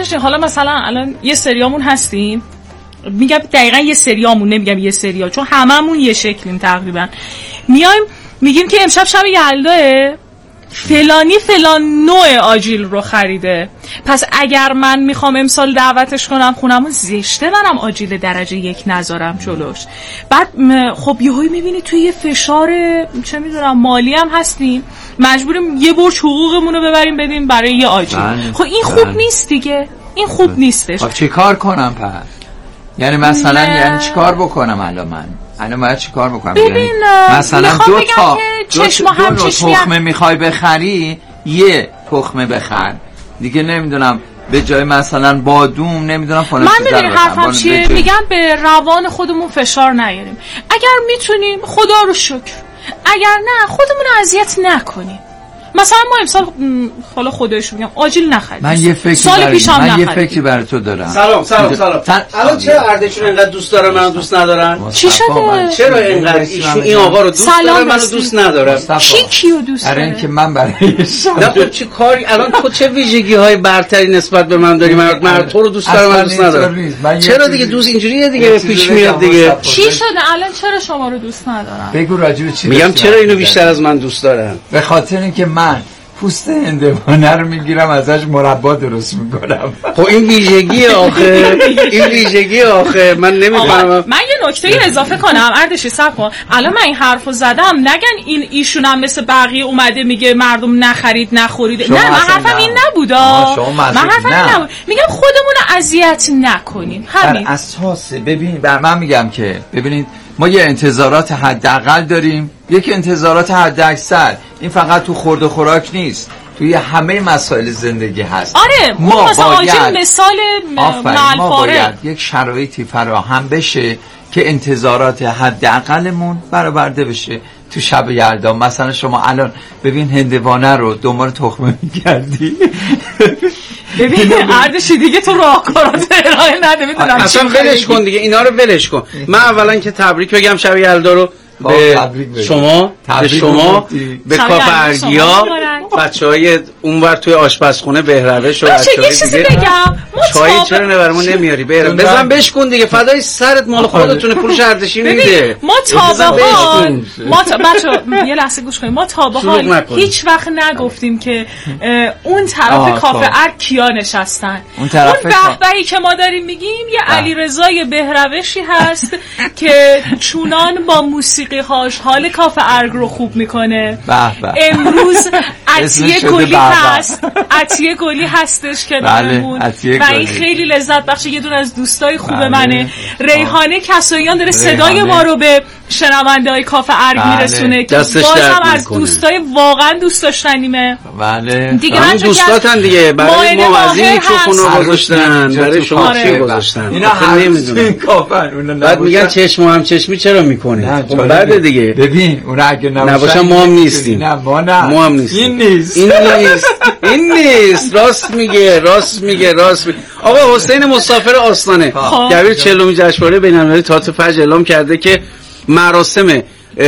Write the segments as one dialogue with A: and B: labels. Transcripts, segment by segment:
A: بشین. حالا مثلا الان یه سریامون هستیم، میگم دقیقاً یه سریامون، نمیگم یه سریا، چون هممون یه شکلیم تقریبا. میایم میگیم که امشب شب یلداه، فلانی فلان نوع آجیل رو خریده، پس اگر من میخوام امسال دعوتش کنم خونمون، زشته منم آجیل درجه 1 نذارم جلوش. بعد خب یهویی میبینی توی یه فشار چه میدونم مالی هم هستیم، مجبوریم یه برج حقوقمون رو ببریم بدیم برای یه آجیل. خب این خوب نیست دیگه، این خوب نیستش.
B: خب چی کار کنم پس؟ یعنی مثلا یعنی چی کار بکنم الان باید چی کار بکنم؟
A: ببین
B: مثلا دو
A: چشم
B: تخمه میخوای بخری، یه تخمه بخر دیگه، نمیدونم به جای مثلا بادوم نمیدونم فلان.
A: من میدونی حرفم چیه؟ میگم به روان خودمون فشار نیاریم. اگر میتونیم خدا رو شکر، اگر نه خودمون رو اذیت نکنیم. مثلا ما امسال حالا خودش میگم آجیل نخرید.
B: من یه فکری برای تو دارم.
C: سلام. الان چرا اردشون اینقدر دوست دارن منو دوست ندارن؟
A: چی شده؟
C: چرا اینقدر ایشون این آقا رو دوست داره منو دوست نداره؟
A: کیو دوست داره؟
B: برای اینکه من برای
C: نه خب چه کاری الان تو چه ویژگی‌های برتری نسبت به من داری؟ من تو رو دوست دارم من دوست ندارم. چرا دیگه دوست اینجوریه دیگه پیش میاد دیگه.
A: چی شده الان چرا شما رو دوست ندارم؟
B: بگو راجع به چی؟
C: میگم چرا اینو بیشتر از من دوست دارن؟
B: به خاطر اینکه من پوست هندوانه رو میگیرم ازش مربا درست میکنم.
C: خب این ویژگی آخه من نمیفهمم.
A: من یه نکته اضافه کنم اردشی صبر کن. الان من این حرفو زدم نگن ایشون هم مثل بقیه اومده میگه مردم نخرید نخورید. نه من حرفم این نبودا. من حرفم این نبود. میگم خودمون رو اذیت نکنیم. همین
B: بر اساس ببین من میگم که ببینید ما یه انتظارات حداقل داریم، یک انتظارات حداکثر. این فقط تو خورد و خوراک نیست، توی همه مسائل زندگی هست.
A: آره ما باید مثال
B: ما باید یک شرایطی فراهم بشه که انتظارات حداقلمون برآورده بشه. تو شب یلدا مثلا شما الان ببین هندوانه رو دنبال تخمه می‌گردی.
A: ببین اردشی دیگه تو راهکارات ارائه نده. میدونم
C: اصلا ولش کن دیگه، اینا رو ولش کن. من اولا که تبریک بگم شب یلدا رو به شما، به کاف ارگیا، بچهای اونور توی آشپزخونه بهروش و بچهای دیگه. چای چرا نبرمون نمیاری؟ بزن بشکن دیگه، فدای سرت، مال خودتونه، پولش اردشی میده.
A: ما بچه‌ها یه لحظه گوش کنید. ما تا به حال هیچ وقت نگفتیم که اون طرف کافه ارگ کیا نشستن. اون بهبهی که ما داریم میگیم یه علیرضای بهروشی هست که چونان با موسیقی هاش حال کافه ارگ رو خوب میکنه. امروز عطیه گلی هستش که دارمون و این خیلی لذت بخشه. یه دون از دوستای خوب منه. ریحانه کساییان داره صدای ما رو به شنونده های کافه ارگ میرسونه که بازم از دوستای واقعا دوست داشتنیمه.
C: دیگه همین دوستاتن دیگه. برای ما از این میکروفون رو گذاشتن، برای شما چی گذاشتن؟
B: اینا نمیدونم
C: بعد میگن چشم هم چشمی چرا میکنی؟ خب بعد دیگه
B: ببین اون اگه
C: نباشن ما هم نیستیم. ما هم نیستیم. این نیست. راست میگه. آقا حسین مسافر آستانه دبیر 40 جشنواره بین‌المللی تئاتر فجر اعلام کرده که مراسم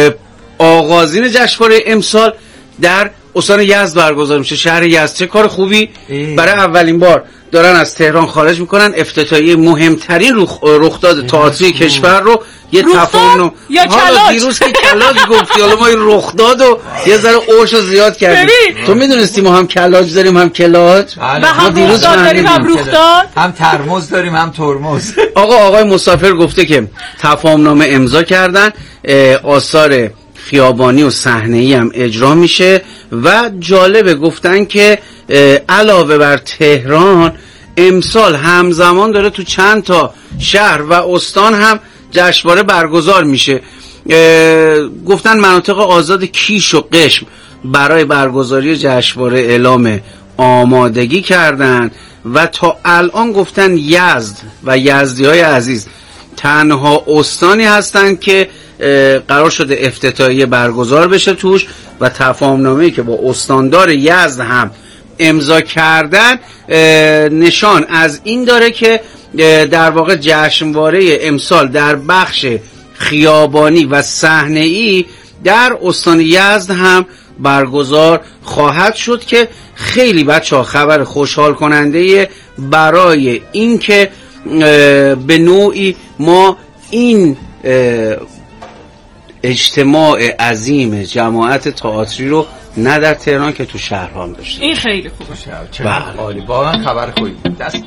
C: آغازین جشنواره امسال در استان یزد برگزار میشه. شهر یزد چه کار خوبی. برای اولین بار دارن از تهران خارج میکنن. افتتاحیه مهمترین رخداد تئاتری کشور رو یه تفاهم حالا دیروز که کلاج گفتی، حالا ما این رخداد و یه ذره اوشو زیاد کردیم. تو میدونستی ما هم کلاج داریم هم کلاج،
A: ما دیروز داریم هم رخداد،
B: هم ترمز داریم هم ترمز.
C: آقای مسافر گفته که تفاهم نامه امضا کردن، آثار خیابانی و صحنه‌ای هم اجرا میشه و جالبه گفتن که علاوه بر تهران امسال همزمان داره تو چند تا شهر و استان هم جشنواره برگزار میشه. گفتن مناطق آزاد کیش و قشم برای برگزاری جشنواره اعلام آمادگی کردن و تا الان گفتن یزد و یزدی‌های عزیز تنها استانی هستند که قرار شده افتتاحیه برگزار بشه توش و تفاهم‌نامه‌ای که با استاندار یزد هم امضا کردن نشان از این داره که در واقع جشنواره امسال در بخش خیابانی و صحنه‌ای در استان یزد هم برگزار خواهد شد که خیلی بچه‌ها خبر خوشحال کننده برای اینکه به نوعی ما این اجتماع عظیم جماعت تئاتری رو نه در تهران که تو شهرها هم داشته.
A: این خیلی خوبه.
B: چه عالی، واقعا خبر خوبی. دست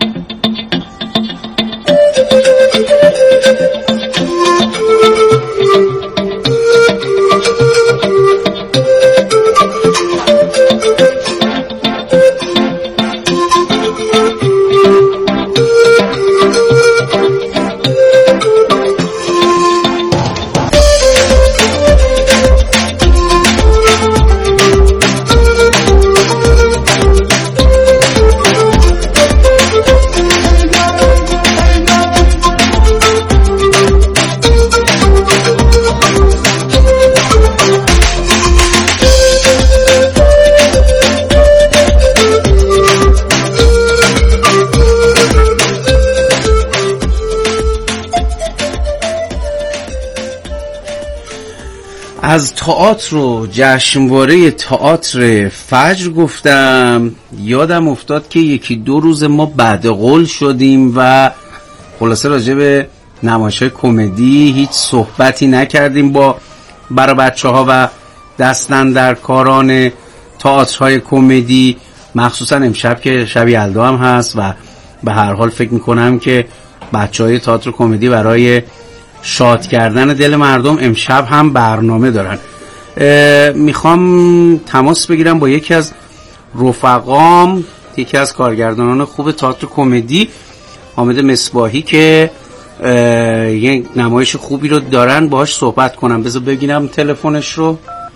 C: از تئاتر و جشنواره تئاتر فجر گفتم، یادم افتاد که 1-2 روز ما بعد قول شدیم و خلاصه راجع به نمایش‌های کمدی هیچ صحبتی نکردیم برای بچه‌ها و دستاندرکاران تئاترهای کمدی، مخصوصا امشب که شب یلدا هم هست و به هر حال فکر می‌کنم که بچه‌های تئاتر کمدی برای شاد کردن دل مردم امشب هم برنامه دارن. میخوام تماس بگیرم با یکی از رفقام، یکی از کارگردانان خوب تئاتر کمدی، حامد مصباحی، که یک نمایش خوبی رو دارن، باهاش صحبت کنم. بذار بگیرم تلفنش رو.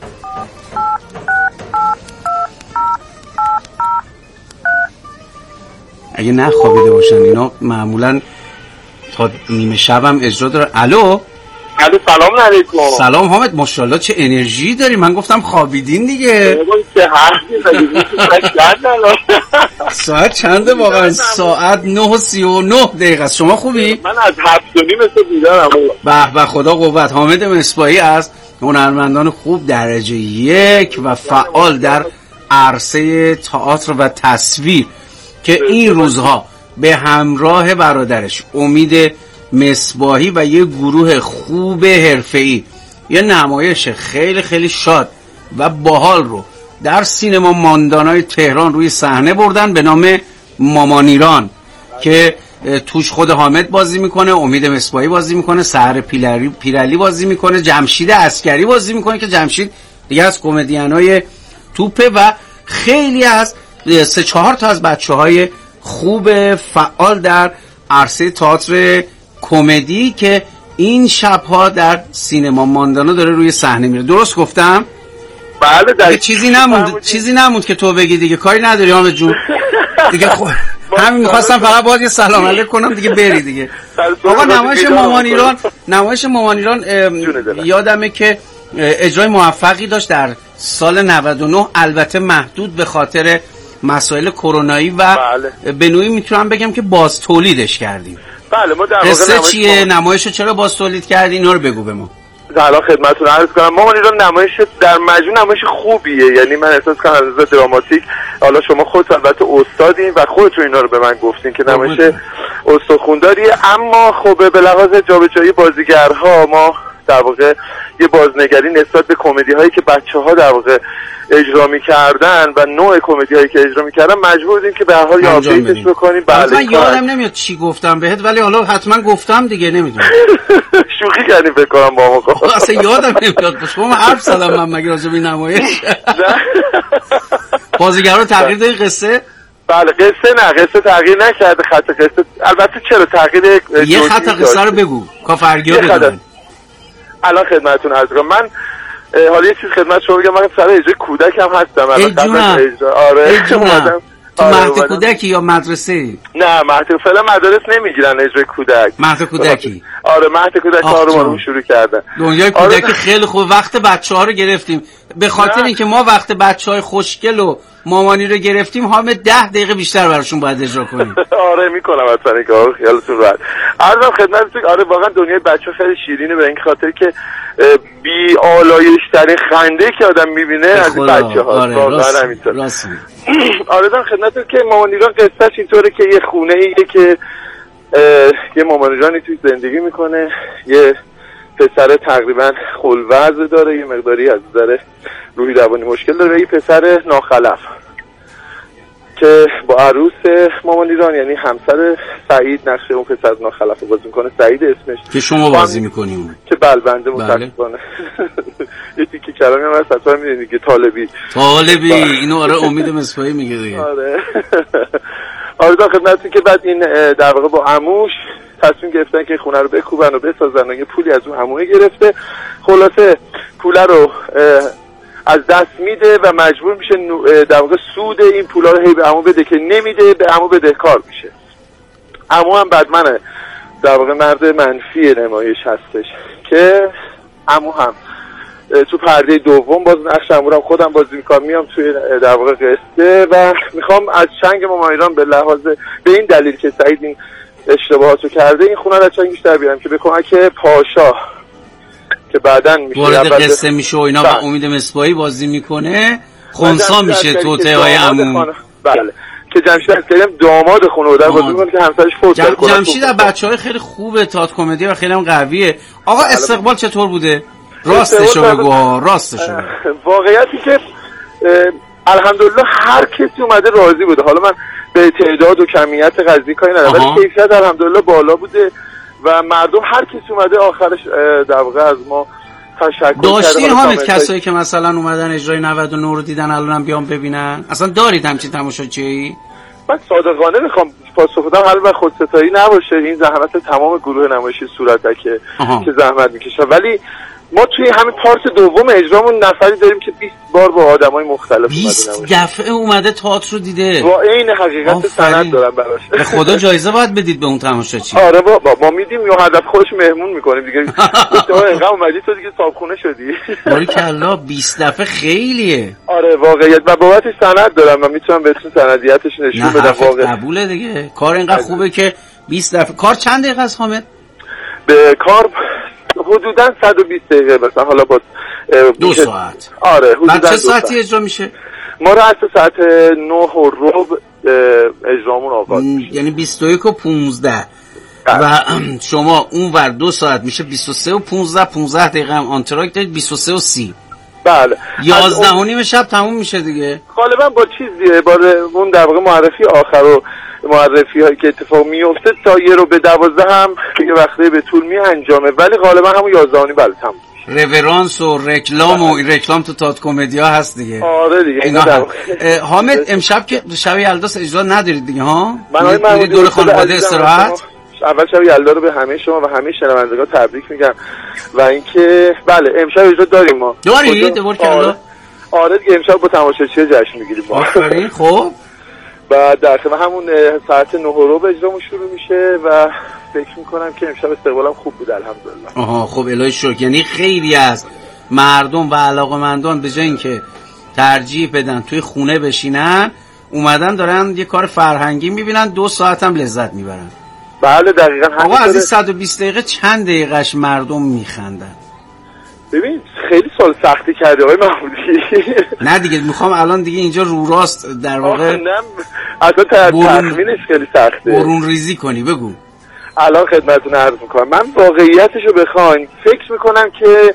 C: اگه نخوابیده باشن اینا معمولاً تا نیمه شبم اجرا داره. الو
D: سلام علیکم.
C: سلام حامد، ماشاءالله چه انرژی داری. من گفتم خوابیدین دیگه.
D: چه حرفی
C: ساعت چنده واقعا؟ ساعت 9:39 است. شما خوبی؟
D: من از 7:30 بیدارم.
C: به خدا قوت. حامد مصباحی از هنرمندان خوب درجه 1 و فعال در عرصه تئاتر و تصویر که این روزها به همراه برادرش امید مصباحی و یه گروه خوب حرفه‌ای یه نمایش خیلی خیلی شاد و باحال رو در سینما ماندانای تهران روی صحنه بردن به نام مامان ایران که توش خود حامد بازی میکنه، امید مصباحی بازی میکنه، سحر پیرعلی بازی میکنه، جمشید عسکری بازی میکنه که جمشید دیگه از کمدینای توپه و خیلی از 3-4 تا از بچه‌های خوب فعال در عرصه تئاتر کمدی که این شبها در سینما ماندانا داره روی صحنه میره. درست گفتم؟
D: بله. در
C: چیزی نموند که تو بگی دیگه. کاری نداری حامد جون دیگه. همین میخواستم فقط باید یه سلام علیک کنم دیگه، بری دیگه. آقا نمایش مامان ایران یادمه که اجرای موفقی داشت در سال 99، البته محدود به خاطر مسائل کرونایی و به نوعی میتونم بگم که باز تولیدش کردیم.
D: بله. ما در
C: واقع چیه نمایشو چرا باز تولید کردین؟ اینا رو بگو به ما.
D: حالا خدمتتون عرض کنم مامان ایران نمایش در مجموع نمایش خوبیه، یعنی من احساس کنم از نظر دراماتیک، حالا شما خودت البته استادین و خودتون اینا رو به من گفتین که نمایش استخونداریه، اما خب به لحاظ جابجایی بازیگرها ما در واقع یه بازنگری نسبت به کمدی هایی که بچه‌ها در واقع اجرا می‌کردن و نوع کمدی هایی که اجرا می‌کردن مجبور بودیم که به هر حال یه آپدیتش بکنیم. بله.
C: من یادم نمیاد چی گفتم بهت، ولی حالا حتما گفتم دیگه، نمیدونم.
D: شوخی کردیم فکر کنم با ما.
C: اصلا یادم نمیاد. شما حرف زدم من مگه راجع به نمایش؟ بازیگرا تغییر دادی قصه؟
D: بله. قصه تغییر نکرده. خط قصه البته چرا تغییر
C: یه خط قصه رو بگو کافرگیو بدون.
D: الان خدمتتون عرض کنم. من حالا یه چیز خدمت شما بگم، من سر اجرای کودک هم هستم.
C: آره. تو مهد کودکی یا مدرسه؟
D: نه مهد فعلا مدارس نمیگیرن اجرای کودک.
C: مهد کودکی.
D: آره مهد کودک کارو شروع کردن.
C: دنیای کودکی خیلی خوب. وقت بچه‌ها رو گرفتیم به خاطر اینکه ما وقت بچه‌های خوشگل و مامانی رو گرفتیم حامد 10 دقیقه بیشتر براشون باید اجرا کنیم.
D: آره میکنم اصلا نگاه خیالتون راحت. عرضم خدمتتون آره واقعا دنیای بچه خیلی شیرینه به این خاطر که بی آلایش ترین خنده که آدم میبینه از بچه ها.
C: آره
D: واقعا همینطور.
C: آره
D: خدمتتون که مامانی رو قصهش اینطوره که یه خونه ایه که یه مامانی جانی توی زندگی میکنه، یه پسر تقریبا خلوض داره، یه مقداری از نظر روحی روانی مشکل داره، یه پسر ناخلف که با عروس مامان ایران یعنی همسر سعید نقش اون پسر ناخلف رو بازی میکنه، سعید اسمش
C: که شما بازی میکنیم که
D: بلبنده متاسفانه یه تیکی کلامی هم هست حتما میدونی که طالبی
C: اینو آره امید مصباحی میگه دیگه.
D: آره خدمتتون که بعد این در واقع با عموش تصمیم گرفتن که خونه رو بکوبن و بسازن و یه پولی از اون عموه گرفته، خلاصه پوله رو از دست میده و مجبور میشه در واقع سود این پولا رو هی به عمو بده که نمیده، به عمو بدهکار میشه. عمو هم بدمنه، در واقع مرد منفی نمایش هستش که عمو هم تو پرده دوم باز نقش عمو رو خودم بازی میکنم، میام توی در واقع قصه و میخوام از چنگ مامان ایران به لحاظ به این دلیل که سعید این اشتباهاتو کرده این خونه رو چنگش در بیارم که به کمک پاشا که بعدن میشه
C: وارد قصه میشه و اینا و امید مصباحی بازی میکنه، خونسا میشه توته های عمو.
D: بله که جمشید عسکری داماد خانواده بازی میکنه که همسرش فوت کرده.
C: جمشید از بچهای خیلی خوبه، تئاتر کمدی و خیلی هم قویه. آقا استقبال چطور بوده؟ راستشو بگو.
D: واقعیتی که الحمدلله هر کسی اومده راضی بوده. حالا من به تعداد و کمیت قضیه کاری ندارم ولی کیفیت الحمدلله بالا بوده و مردم هر کسی اومده آخرش در واقع از ما تشکر
C: داشتین حامد کسایی که مثلا اومدن اجرای 99 رو دیدن الانم بیان ببینن؟ اصلا دارید همچین تماشاچی؟
D: من صادقانه میخوام پاسخ بدم، حالا خودستایی نباشه، این زحمت تمام گروه نمایشی صورته که زحمت میکشه، ولی ما توی همین پارت دوم اجرامون نفری داریم که 20 بار با آدمای مختلف
C: 20 دفعه اومده تئاتر رو دیده.
D: با این حقیقت سند دارم براش.
C: به خدا جایزه باید بدید به اون تماشاچی.
D: آره ما میدیم یا هدف خودش مهمون میکنیم دیگه. تو اینقدر اومدی تو دیگه صاحبخونه شدی.
C: باریکلا 20 دفعه خیلیه.
D: آره واقعیت و بابتش سند دارم و میتونم بهتون سندیتش نشون بدم. واقعا
C: قبوله دیگه. کار اینقدر خوبه که 20 دفعه. کار چند دقیقه است حامد؟
D: به کار حدوداً 120 دقیقه مثلا، حالا با
C: 2 ساعت.
D: آره حدوداً.
C: چه ساعتی اجرا میشه؟
D: ما رو از ساعت 9:15 اجرامون آغاز میشه،
C: یعنی 21 و 15 و شما اونور 2 ساعت میشه 23 و 15 دقیقه هم آنتراک دارید 23 و 30.
D: بله
C: 11:30 شب تموم میشه دیگه.
D: غالبا با چیزیه با اون در واقع معرفی آخر و معرفی هایی که اتفاق میفته تا 1 رو به 12 هم یه وقتی به طول می انجامه، ولی غالبا همون 11:30 بله تموم میشه.
C: رورانس و رکلام و رکلام تو تئاتر کمدیا هست دیگه.
D: آره دیگه اینا
C: حامد امشب که شب یلدا اجرا ندارید دیگه ها؟
D: من
C: دور خانواده استراحت.
D: اول شب یلدا رو به همه شما و همه شنوندگان تبریک میگم و اینکه بله امشب اجرا داریم ما.
C: دارید کلا؟
D: آره دیگه امشب با تماشاچی جشن میگیریم ما.
C: آفرین. خب
D: و در خدمت همون ساعت 9:15 اجرامون شروع میشه و فکر میکنم که امشب استقبالم خوب بود الحمدلله.
C: خب الهی شکر. یعنی خیلی از مردم و علاقه‌مندان به جای اینکه ترجیح بدن توی خونه بشینن اومدن دارن یه کار فرهنگی میبینن 2 ساعت هم لذت میبرن.
D: بله دقیقاً.
C: آقا از این 120 دقیقه چند دقیقهش مردم میخندن؟
D: ببین خیلی سال سختی کرده آقای محمودی.
C: نه دیگه میخوام الان دیگه اینجا رو راست در واقع
D: اصلا تخمینش خیلی سخته.
C: برون ریزی کنی بگو.
D: الان خدمتتون عرض میکنم من واقعیتشو بخواین فکر میکنم که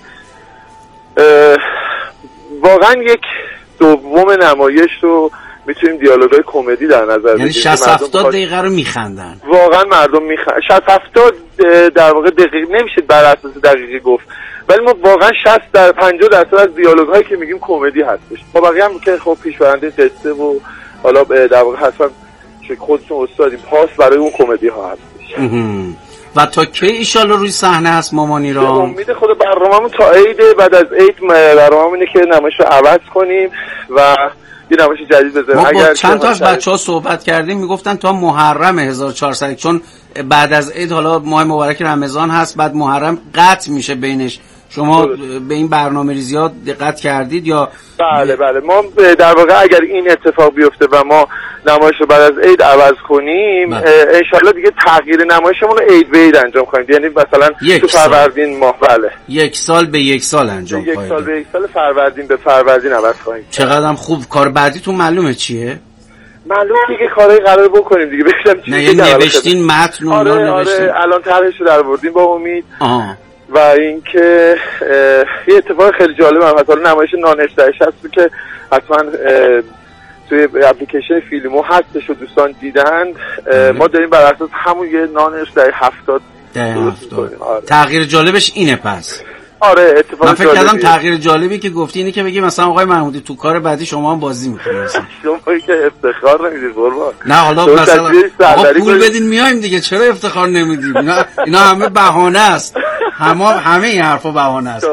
D: واقعا یک دوم نمایش رو میتونیم دیالوگای کمدی در نظر بگیریم.
C: یعنی 60-70 دقیقه رو میخندن.
D: واقعا مردم میخندن. 60-70 در واقع دقیقه نمیشه بر اساس دقیقه گفت، ولی ما واقعا 50% از دیالوگ‌هایی که میگیم کمدی هستش. با بقیه هم که خب پیشبرنده قصه و حالا در واقع حتما که خودتون استادیم پاس برای اون کمدی ها هستش.
C: و تا کی ان شاءالله روی صحنه هست مامان ایران؟
D: امید خود برنامه‌مون تا عید، بعد از عید برنامه‌مون اینه که نمایش رو عوض کنیم و یه نمایش جدید بذاریم.
C: ما با چند تا از بچه‌ها صحبت کردیم میگفتن تا محرم 1400 چون بعد از عید حالا ماه مبارک رمضان هست، بعد محرم قطع میشه بینش شما به این برنامه ریزیات دقت کردید یا؟
D: بله ما در واقع اگر این اتفاق بیفته و ما نمایش رو بعد از عید عوض کنیم انشالله دیگه تغییر نمایشمون رو عید به عید انجام خواهیم، یعنی مثلا تو فروردین ماه. بله
C: یک سال به یک سال انجام خواهیم،
D: یک سال به یک سال، فروردین به فروردین عوض خواهیم.
C: چقدرم خوب. کار بعدیتون معلومه چیه؟
D: معلوم دیگه کارهای قرار بکنیم دیگه. ببینم چی
C: نه نوشتین متن و
D: نوشتین؟ الان طرحش رو درآوردیم با امید. و اینکه یه اتفاق خیلی جالب هم هست، حالا نمایش نانشتهش هست که حتما توی اپلیکیشن فیلمو هستش و دوستان دیدند. ما داریم بر اساس همون یه نانشته 70
C: تغییر جالبش اینه. پس
D: اتفاق
C: من فکر کردم تغییر جالبی که گفتی اینه که بگی مثلا آقای محمودی تو کار بعدی شما هم بازی میکنید.
D: شما که افتخار نمیدید قربان.
C: نه حالا مثلا پول بدین میایم دیگه، چرا افتخار نمیدیم؟ اینا همه بهانه است. همه این حرفا بهانه است.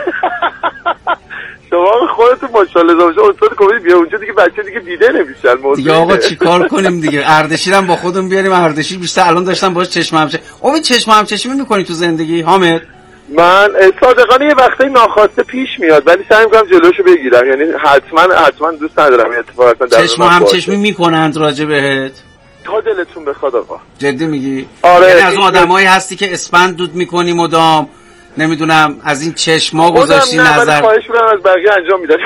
D: شما خودتون ماشاءالله استاد کمدی بیا اونجا دیگه، بچه دیگه دیده نمیشن
C: دیگه. آقا چیکار کنیم دیگه؟ اردشیر هم با خودمون بیاریم. اردشیر بیشتر الان داشتم باهاش چشم همچشمی. امید چشم همچشمی میکنی تو زندگی حامد؟
D: من صادقانه یه وقتی ناخواسته پیش میاد ولی سعی میکنم جلوشو بگیرم، یعنی حتما دوست ندارم این اتفاق اصلا
C: چشم همچشمی میکنند راجع بهت؟
D: تا دلتون بخواد آقا.
C: جدی میگی؟
D: آره.
C: یعنی از آدمایی هستی که اسپند دود میکنی مدام، نمیدونم از این چشما گذاشتی نظر؟
D: خواهش میکنم از بقیه انجام میدم.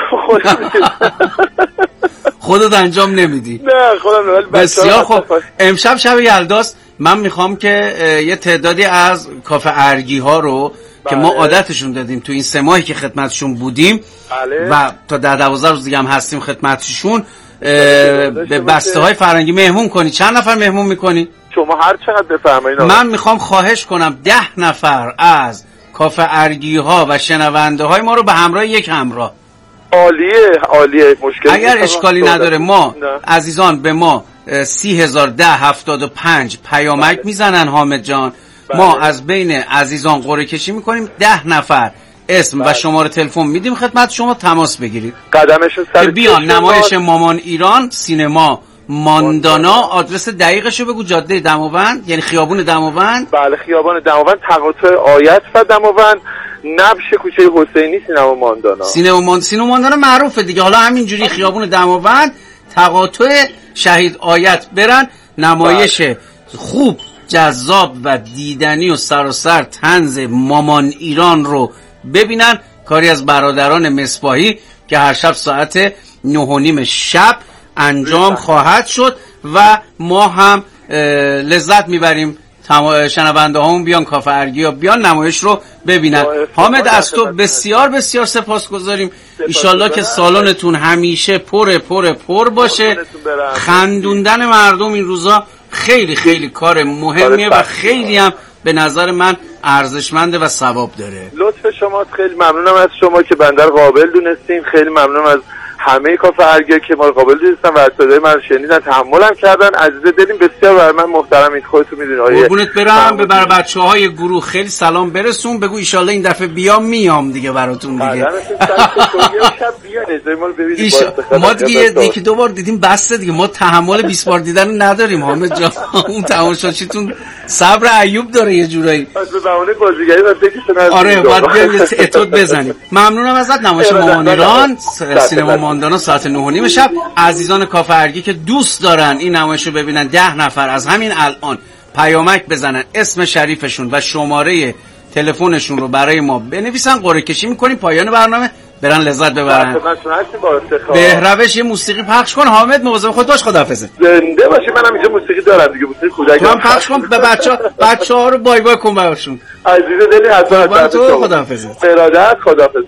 C: خودت انجام نمیدی؟
D: نه خودم.
C: بسیار خوب. امشب شب یلداست. من میخوام که یه تعدادی از کافه ارگی ها رو که ما عادتشون دادیم تو این 3 ماهی که خدمتشون بودیم و تا 10-12 روز دیگه هم هستیم خدمتشون، به بسته های فرنگی مهمون کنی. چند نفر مهمون میکنی؟
D: شما هر چقدر بفرمایید.
C: من میخوام خواهش کنم 10 نفر از کافه ارگی ها و شنونده های ما رو به همراه یک همراه.
D: عالیه. مشکلی
C: اگر اشکالی نداره ما عزیزان به ما 30,1075 پیامک میزنن حامد جان. ما از بین عزیزان قرعه کشی میکنیم 10 نفر اسم و شماره تلفن میدیم خدمت شما، تماس بگیرید.
D: قدمشون سر
C: بیان نمایش مامان ایران سینما ماندانا. آدرس دقیقشو بگو. جاده دماوند، یعنی خیابون دماوند.
D: بله خیابان دماوند، تقاطع آیت و دماوند، نبش کوچه حسینی، سینما ماندانا
C: معروفه دیگه. حالا همینجوری خیابون دماوند تقاطع شهید آیت برن. نمایش خوب، جذاب و دیدنی و سراسر طنز مامان ایران رو ببینن. کاری از برادران مصباحی که هر شب ساعت 9:30 شب انجام خواهد شد و ما هم لذت میبریم. شنونده هامون بیان کافه ارگیا بیان نمایش رو ببینن. حامد از تو بسیار بسیار سپاسگزاریم. ایشالله که سالنتون همیشه پر باشه. خندوندن مردم این روزا خیلی خیلی کار مهمیه و خیلی هم به نظر من ارزشمنده و ثواب داره.
D: لطف شماست. خیلی ممنونم از شما که بنده رو قابل دونستین. خیلی ممنونم از همه کافه ارگیا که ما رو قابل دونستن و صدای من رو شنیدن، تحملم کردن. عزیز دلیم بسیار برای من محترمید. خودتون میدونید.
C: قربونت برم. به بچه‌های گروه خیلی سلام برسون. بگو ان شاءالله این دفعه میام دیگه براتون دیگه. ما دیگه یکی 2 بار دیدیم بسته دیگه. ما تحمل 20 بار دیدن نداریم حامد جان. اون تماشاچیتون صبر ایوب داره یه جورایی.
D: به بهونه بازیگری
C: آره باید بیایم اتود بزنیم. ممنونم ازت. نمایش مامان ایران سینما ماندانا ساعت 9:30 شب. عزیزان کافه ارگی که دوست دارن این نمایش رو ببینن 10 نفر از همین الان پیامک بزنن، اسم شریفشون و شماره تلفنشون رو برای ما بنویسن. قرعه کشی میکنیم پایان برنامه برن لذت ببرن. به روش یه موسیقی پخش کن حامد. مواظب خود باش. خداحافظ.
D: زنده باشی. منم اینجا موسیقی دارم دیگه. موسیقی کودک
C: من پخش کن به بچه‌ها رو بای کن براشون.
D: عزیز دلی حتما.
C: خداحافظ.
D: ارادت. خداحافظ.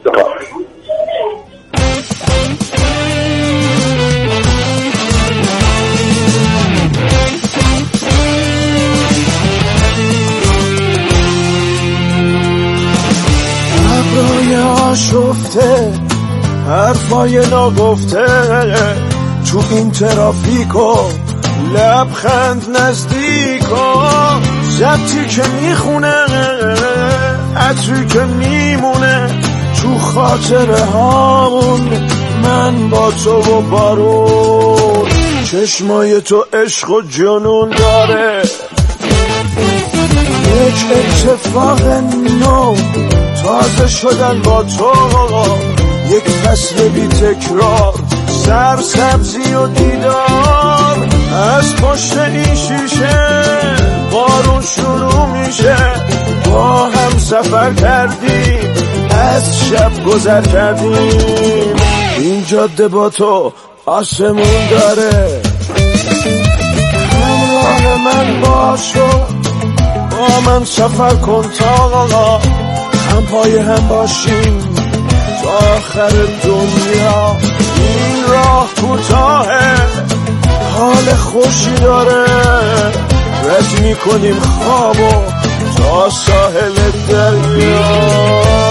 E: ابرای آشفته حرفای ناگفته تو این ترافیکو لبخند نزدیکو ضبطی که میخونه عطری که میمونه تو خاطره هامون من با تو و بارون چشمای تو عشق و جنون داره یک اتفاق نو تازه شدن با تو یک فصل بی تکرار، سرسبزی و دیدار. از پشت این شیشه بارون شروع میشه، با هم سفر کردیم، از شب گذر کردیم. این جاده با تو آسمون داره، همراه من باشو، با من سفر کن تا هم پای هم باشیم تا آخر دنیا. این راه کوتاهه، حال خوشی داره، رد میکنیم خوابو تا ساحل دریا.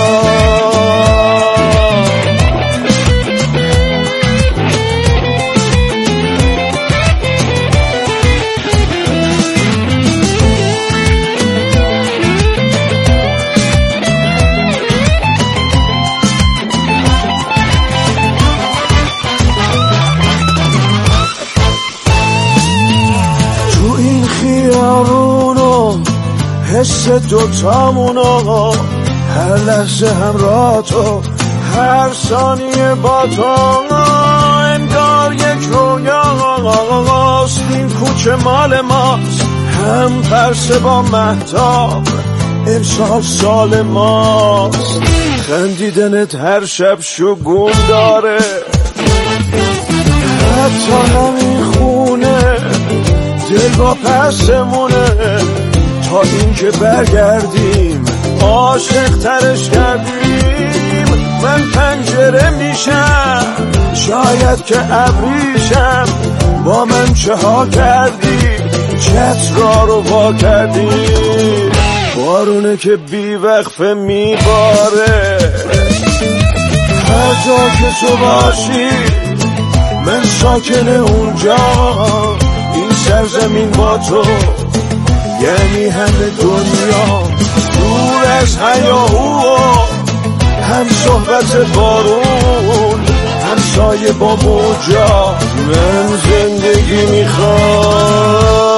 E: حس دوتامونو، هر لحظه همراه تو، هر ثانیه با تو، انگار یک رویاست. این کوچه مال ماست، هم پرسه با مهتاب، امسال سال ماست. خندیدنت هر شب شگون داره، حتی همین خونه دل با پسمونه. تا اینکه برگردیم عاشق ترش کردیم. من پنجره میشم، شاید که ابریشم، با من چه ها کردی، چترا رو وا کردی. بارونه که بی وقفه میباره، هر جا که تو باشی من ساکن اونجا. این سرزمین با تو یعنی همه دنیا، دور از هیاهو، هم صحبت بارون، هم سایه با موجا. من زندگی میخوام.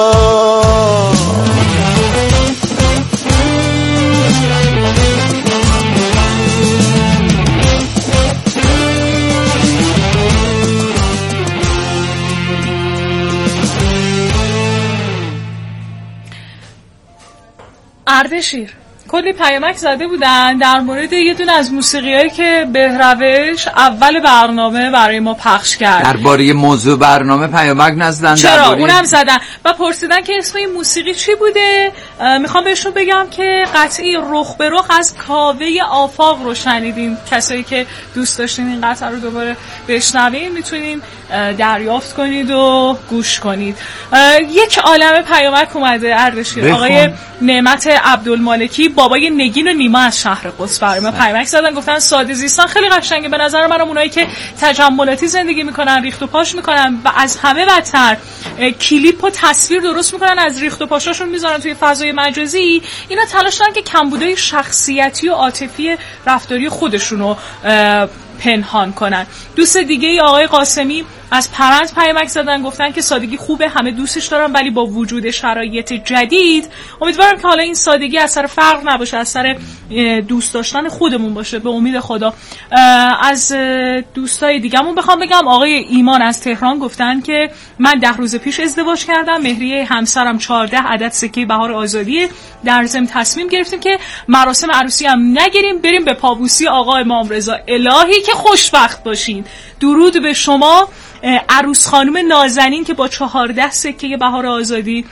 A: اردشیر کلی پیامک زده بودن در مورد یه دونه از موسیقیایی که بهروش اول برنامه برای ما پخش کرد.
B: درباره موضوع برنامه پیامک نزدن؟
A: چرا؟ اونم زدن و پرسیدن که اسم این موسیقی چی بوده. میخوام بهشون بگم که قطعی رخ به رخ از کاوه آفاق رو شنیدین. کسایی که دوست داشتین این قطعه رو دوباره بشنوین میتونین دریافت کنید و گوش کنید. یک عالمه پیامک اومده اردشیر. آقای نعمت عبدالمالکی بابای نگین و نیما از شهر قدس برای ما پیامک زدن، گفتن ساده زیستان خیلی قشنگه به نظر من. اونایی که تجملاتی زندگی میکنن، ریخت و پاش میکنن و از همه بدتر کلیپ و تصویر درست میکنن، از ریخت و پاشاشون میذارن توی فضای مجازی، اینا تلاش دارن که کمبودای شخصیتی و عاطفی رفتاری خودشونو پنهان کنن. دوست دیگه ای آقای قاسمی از پرند پیامک زدن، گفتن که سادگی خوبه، همه دوستش دارن، ولی با وجود شرایط جدید امیدوارم که حالا این سادگی از سر فقر نباشه، از سر دوست داشتن خودمون باشه، به امید خدا. از دوستای دیگه‌مون بخوام بگم آقای ایمان از تهران گفتن که من 10 روز پیش ازدواج کردم، مهریه همسرم 14 عدد سکه بهار آزادی. در ضمن تصمیم گرفتیم که مراسم عروسی هم نگیریم، بریم به پابوسی آقا امام رضا. الهی که خوشبخت باشین. درود به شما عروس خانم نازنین که با 14 سکه بهار آزادی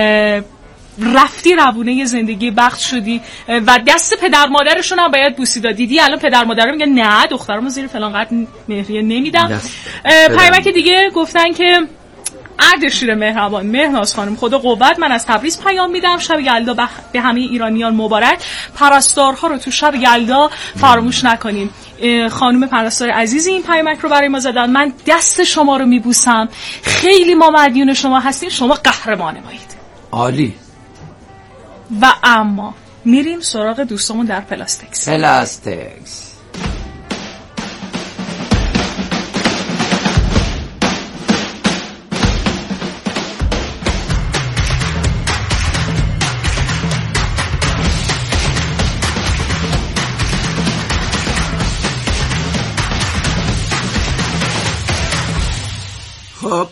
A: رفتی روونه زندگی بخت شدی و دست پدر مادرشون هم باید بوسی داد. دیدی الان پدر مادر میگن نه دخترمو زیر فلان قد مهریه نمیدم. پیامک دیگه گفتن که اردشیر مهربان، مهناز خانم خدا قوت، من از تبریز پیام میدم، شب یلدا به همه ایرانیان مبارک. پرستارها رو تو شب یلدا فراموش نکنیم. خانم پرستار عزیزی این پیامک رو برای ما زدن، من دست شما رو میبوسم، خیلی ما مدیون شما هستیم، شما قهرمان مایید.
B: عالی.
A: و اما میریم سراغ دوستمون در پلاستکس.
F: خب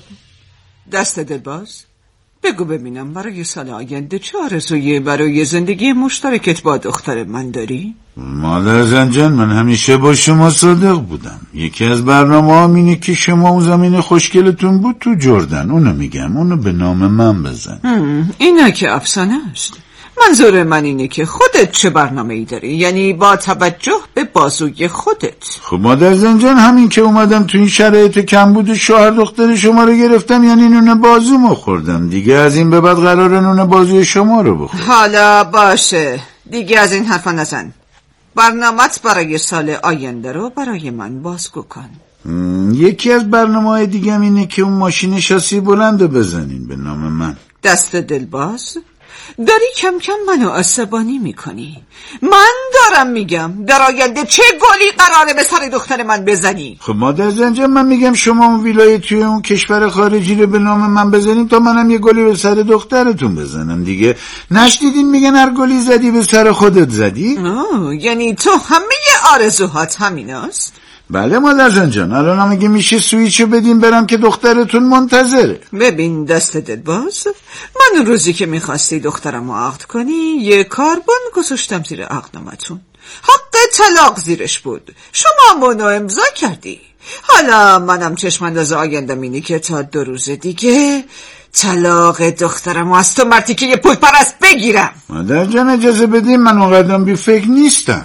F: دست دلباز، بگو ببینم برای سال آینده چه آرزویی برای زندگی مشترکت با دختر من داری؟
G: مادر زنجان، من همیشه با شما صادق بودم. یکی از برنامه‌هام اینه که شما اون زمین خوشگلتون بود تو جردن، اونو میگم، اونو به نام من بزن.
F: اینا که افسانه است. منظور من اینه که خودت چه برنامه‌ای داری، یعنی با توجه به بازوی خودت.
G: خب مادر زنجان، همین که اومدم تو این شرایط کمبود و شوهر دختر شما رو گرفتم، یعنی نون بازومو خوردم دیگه. از این به بعد قراره نون بازوی شما رو بخورم.
F: حالا باشه دیگه، از این حرفا نزن. برنامه‌ت برای سال آینده رو برای من بازگو کن.
G: یکی از برنامه‌های دیگه اینه که اون ماشین شاسی بلند رو بزنین به نام من.
F: دست دلباز، داری کم کم منو عصبانی میکنی. من دارم میگم در آینده چه گلی قراره به سر دختر من بزنی.
G: خب مادر زنجان، من میگم شما اون ویلای توی اون کشور خارجی رو به نام من بزنیم تا منم یه گلی به سر دخترتون بزنم دیگه. نشنیدین میگن هر گلی زدی به سر خودت زدی؟
F: یعنی تو همه آرزوهات همیناست؟
G: بله مادر زنجان، الان هم اگه میشه سویچو بدیم برم که دخترتون منتظره.
F: ببین دست دلباز، من اون روزی که میخواستی دخترمو عقد کنی یه کاربن گذاشتم زیر عقدنامه‌تون. حق طلاق زیرش بود، شما منو امضا کردی. حالا منم چشم انداز آیندم اینی که تا 2 روز دیگه طلاق دخترمو از تو مرتی که یه پول پرست بگیرم.
G: مادر جان اجازه بدیم، من اونقدر بی فکر نیستم.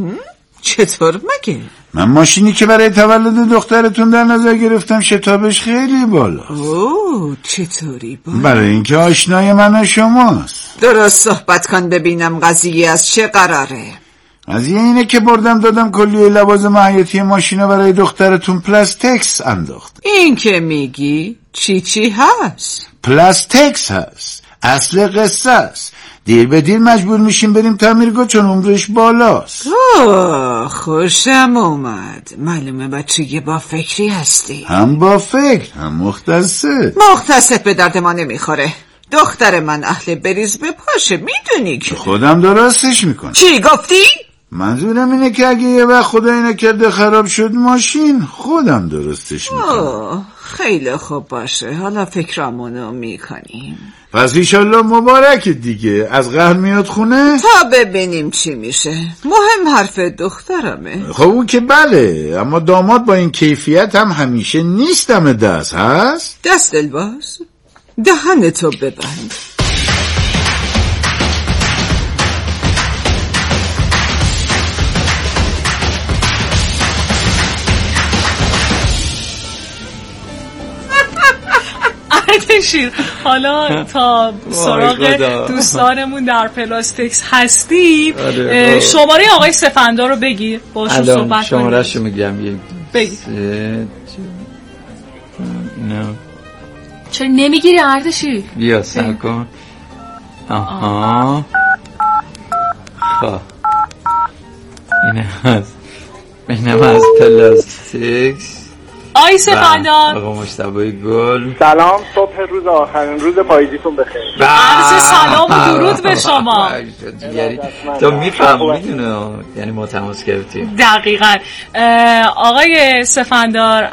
F: چطور مگه؟
G: من ماشینی که برای تولد دخترتون در نظر گرفتم شتابش خیلی بالاست.
F: اوه چطوری بالا؟
G: برای اینکه آشنای من و شماست.
F: درست صحبت کن ببینم قضیه از چه قراره.
G: قضیه اینه که بردم دادم کلیه لوازم حیاتی ماشینا برای دخترتون پلاستکس انداخت.
F: این که میگی چی هست؟
G: پلاستکس هست، اصل قصه است. دیر به دیر مجبور میشیم بریم تعمیرگاه چون عمرش بالاست.
F: خوشم اومد. معلومه بچه با فکری هستی.
G: هم با فکر هم مختصر.
F: مختصر به درد ما نمیخوره. دختر من اهل بریز به پاشه، میدونی که
G: خودم درستش میکنم.
F: چی گفتی؟
G: منظورم اینه که اگه یه وقت خدای نکرده خراب شد ماشین، خودم درستش میکنم.
F: خیلی خوب باشه، حالا فکرامونو میکنیم.
G: پس ایشالله مبارک دیگه. از قهر میاد خونه
F: تا ببینیم چی میشه. مهم حرف دخترمه.
G: خب اون که بله، اما داماد با این کیفیت هم همیشه نیستم دست هست.
F: دست دلباز، دهنتو ببند.
A: شیر. حالا تا سراغ دوستانمون در پلاستکس هستیم، شماره آقای سفندار رو بگیر باشون صحبت کنیم.
B: شماره شو میگم،
A: بگیر.
B: نه
A: چرا نمیگیری اردشیر؟
B: بیا سر کن. آها خب اینم از پلاستکس.
A: آی سفندار،
B: آقا مجتبی گل،
H: سلام. صبح روز آخرین روز پاییزیتون بخیر.
A: عرض سلام و درود به شما.
B: تو میدونه یعنی ما تماس گرفتیم.
A: دقیقاً. آقای سفندار،